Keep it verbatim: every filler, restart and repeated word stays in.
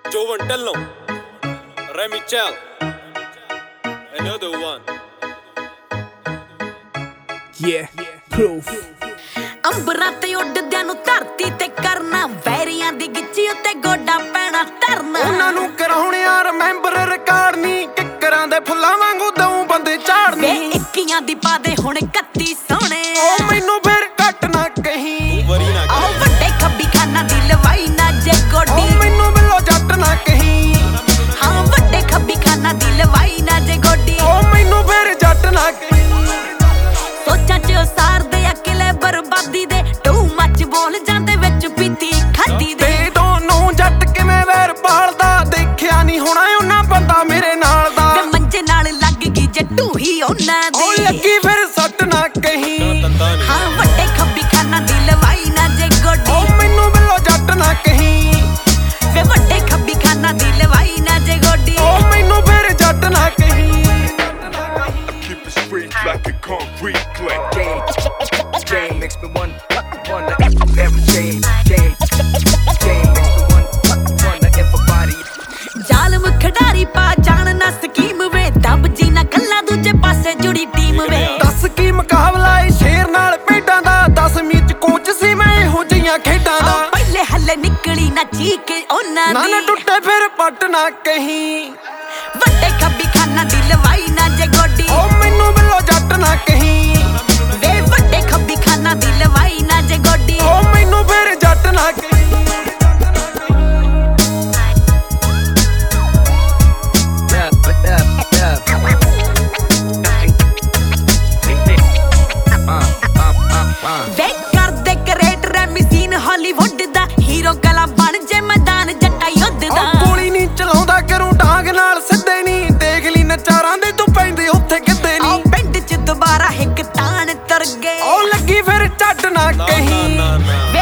Joe Vantello, Remy Chell, another one. Yeah, proof. ਅੰਬਰਾਂ ਤੇ ਉੱਡਦਿਆਂ ਨੂੰ ਧਰਤੀ ਤੇ ਕਰਨਾ, ਵੈਰੀਆਂ ਦੀ ਗਿੱਚੀ ਉੱਤੇ ਗੋਡਾ ਪੈਣਾ ਧਰਨਾ। ਉਹਨਾਂ ਨੂੰ ਕਰਾਉਣਿਆ ਰਿਮੈਂਬਰ ਰਿਕਾਰਡ ਨਹੀਂ, ਕਿੱਕਰਾਂ ਦੇ ਫੁੱਲਾਂ ਵਾਂਗੂ ਦਊ ਬੰਦੇ ਝਾੜਨੀ। ਵੇ ਇੱਕੀਆਂ ਦੀ ਪਾ ਦੇ ਹੁਣ ਇਕੱਤੀ ਸੋਹਣੇ, ਉਹ ਮੈਨੂੰ ਫਿਰ ਘੱਟ ਨਾ ਕਹੀਂ। ਆਹ ਵੱਡੇ ਖੱਬੀ ਖਾਨਾ ਦੀ ਲਵਾਈ ਨਾ ਜੇ ਗੋਡੀ, ਉਹ ਮੈਨੂੰ ਬਿੱਲੋ ਜੱਟ ਨਾ ਕਹੀਂ। ਹਾਂ ਵੱਡੇ ਖੱਬੀ ਖਾਨਾ ਦੀ ਲਵਾਈ ਨਾ ਜੇ ਗੋਡੀ, ਉਹ ਮੈਨੂੰ ਫਿਰ ਜੱਟ ਨਾ ਕਹੀਂ। ਸੋਚਾਂ ਚ ਉਸਾਰਦੇ ਆ ਕਿਲੇ ਬਰਬਾਦੀ ਦੇ, ਟੂ ਮੱਚ ਬੋਲ ਜਾਂਦੇ ਵਿੱਚ ਪੀਤੀ ਖਾਦੀ ਦੇ। ਤੇ ਦੋਨੋਂ ਜੱਟ ਕਿਵੇਂ ਵੈਰ ਪਾਲਦਾ, ਦੇਖਿਆ ਨਹੀਂ ਹੋਣਾ ਉਹਨਾਂ ਬੰਦਾ ਮੇਰੇ ਨਾਲ ਦਾ। ਵੇ ਮੰਜੇ ਨਾਲ ਲੱਗ ਗਈ ਜੱਟੂ ਹੀ ਉਹਨਾਂ ਦੀ, ਉਹ ਲੱਗੀ ਫਿਰ ਸੱਟ ਨਾ ਕਹੀਂ। ਹਾਂ ਵੱਡੇ ਖੱਬੀ ਖਾਨਾ ਦੀ ਲਵਾਈ ਨਾ ਜੇ ਗੋਡੀ, ਉਹ ਮੈਨੂੰ ਬਿੱਲੋ ਜੱਟ ਨਾ ਕਹੀਂ। ਵੇ ਵੱਡੇ ਖੱਬੀ ਖਾਨਾ ਦੀ ਲਵਾਈ ਨਾ ਜੇ ਗੋਡੀ, ਉਹ ਮੈਨੂੰ ਫਿਰ ਜੱਟ ਨਾ ਕਹੀਂ। Keep it straight like a concrete plank. Game, game makes me wonder, wonder every game, game, game makes me wonder, wonder if a body. ਜ਼ਾਲਮ ਖਿਡਾਰੀ ਪਾ ਜਾਣ ਨਾ ਸਕੀਮ ਵੇ, ਦੱਬ ਜੀ ਨਾ ਕੱਲਾ ਦੂਜੇ ਪਾਸੇ ਜੁੜੀ ਟੀਮ ਵੇ। ਦੱਸ ਕੀ ਮੁਕਾਬਲਾ ਏ ਸ਼ੇਰ ਨਾਲ ਭੇਡਾਂ ਦਾ, ਦਸਵੀਂ ਚ ਕੋਚ ਸੀ ਮੈਂ ਇਹੋ ਜਿਹੀਆਂ ਖੇਡਾਂ ਦਾ। ਆਹ ਪਹਿਲੇ ਹੱਲੇ ਨਿਕਲੀ ਨਾ ਚੀਕੇ ਉਹਨਾਂ ਨਾ ਨਾ ਦੀ, ਟੁੱਟੇ ਫਿਰ ਪੱਟ ਨਾ ਕਹੀਂ। ਵੱਡੇ ਖੱਬੀ ਖਾਨਾ ਦੀ ਲਵਾਈ ਨਾ ਜੇ ਗੋਡੀ, ਉਹ ਮੈਨੂੰ ਬਿੱਲੋ ਜੱਟ ਨਾ ਕਹੀਂ। ਵੇ ਵੱਡੇ ਖੱਬੀ ਖਾਨਾ ਦੀ ਲਵਾਈ ਨਾ ਜੇ ਗੋਡੀ, ਉਹ ਮੈਨੂੰ ਫਿਰ ਜੱਟ ਨਾ ਕਹੀਂ। ਵੇ ਕਰਦੇ ਕਰੇਟ ਰੈਮੀ ਸੀਨ ਹਾਲੀਵੁੱਡ ਦਾ, ਹੀਰੋ ਕਲਾ ਬਣ ਜੇ ਮੈਦਾਨ ਜੱਟਾ ਯੁੱਧ ਦਾ। ਉਹ ਗੋਲੀ ਨਹੀਂ ਚਲਾਉਂਦਾ ਕਰੂੰ ਡਾਂਗ ਨਾਲ ਸਿੱਧੇ ਨਹੀਂ, ਦੇਖ ਲਈ ਨਚਾਰਾਂ ਦੇ ਤੂੰ ਪੈਂਦੇ ਉੱਥੇ ਕਿੱਦੇ ਆਹ ਨਹੀਂ। ਪਿੰਡ ਚ ਦੁਬਾਰਾ ਇੱਕ ਤਾਣ ਤੁਰ ਗਏ, ਉਹ ਲੱਗੀ ਫਿਰ ਝੱਟ ਨਾ ਕਹੀਂ।